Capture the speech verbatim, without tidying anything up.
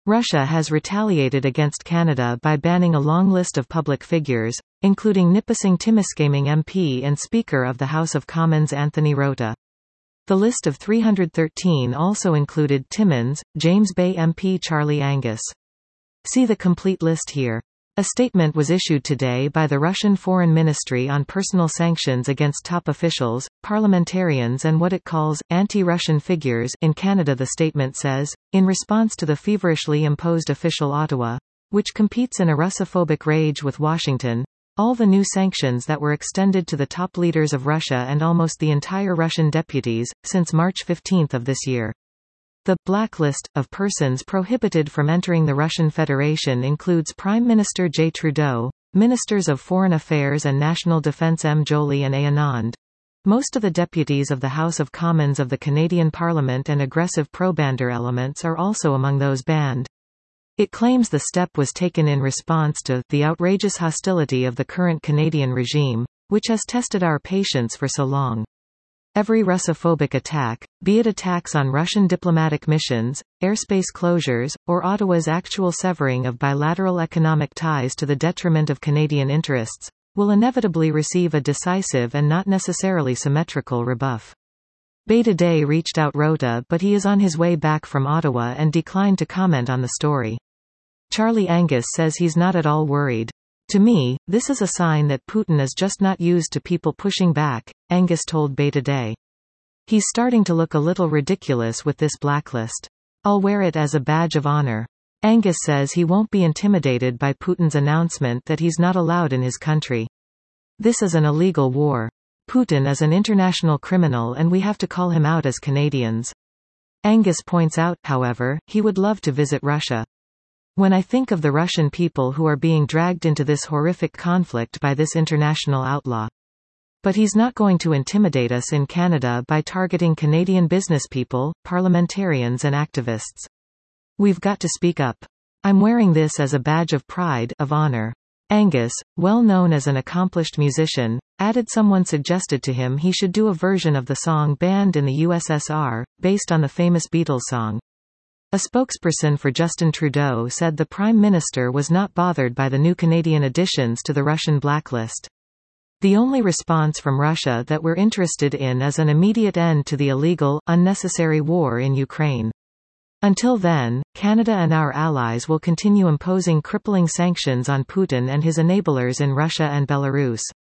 Russia has retaliated against Canada by banning a long list of public figures, including Nipissing Timiskaming M P and Speaker of the House of Commons Anthony Rota. The list of three hundred thirteen also included Timmins, James Bay M P Charlie Angus. See the complete list here. A statement was issued today by the Russian Foreign Ministry on personal sanctions against top officials, parliamentarians and what it calls anti-Russian figures in Canada. The statement says, in response to the feverishly imposed official Ottawa, which competes in a Russophobic rage with Washington, all the new sanctions that were extended to the top leaders of Russia and almost the entire Russian deputies, since March fifteenth of this year. The blacklist of persons prohibited from entering the Russian Federation includes Prime Minister J. Trudeau, Ministers of Foreign Affairs and National Defence M. Joly and A. Anand, most of the deputies of the House of Commons of the Canadian Parliament, and aggressive pro-Bander elements are also among those banned. It claims the step was taken in response to the outrageous hostility of the current Canadian regime, which has tested our patience for so long. Every Russophobic attack, be it attacks on Russian diplomatic missions, airspace closures, or Ottawa's actual severing of bilateral economic ties to the detriment of Canadian interests, will inevitably receive a decisive and not necessarily symmetrical rebuff. Bay today reached out Rota, but he is on his way back from Ottawa and declined to comment on the story. Charlie Angus says he's not at all worried. To me, this is a sign that Putin is just not used to people pushing back, Angus told Bay today. He's starting to look a little ridiculous with this blacklist. I'll wear it as a badge of honor. Angus says he won't be intimidated by Putin's announcement that he's not allowed in his country. This is an illegal war. Putin is an international criminal and we have to call him out as Canadians. Angus points out, however, he would love to visit Russia. When I think of the Russian people who are being dragged into this horrific conflict by this international outlaw. But he's not going to intimidate us in Canada by targeting Canadian businesspeople, parliamentarians and activists. We've got to speak up. I'm wearing this as a badge of pride, of honor. Angus, well known as an accomplished musician, added someone suggested to him he should do a version of the song banned in the U S S R, based on the famous Beatles song. A spokesperson for Justin Trudeau said the Prime Minister was not bothered by the new Canadian additions to the Russian blacklist. The only response from Russia that we're interested in is an immediate end to the illegal, unnecessary war in Ukraine. Until then, Canada and our allies will continue imposing crippling sanctions on Putin and his enablers in Russia and Belarus.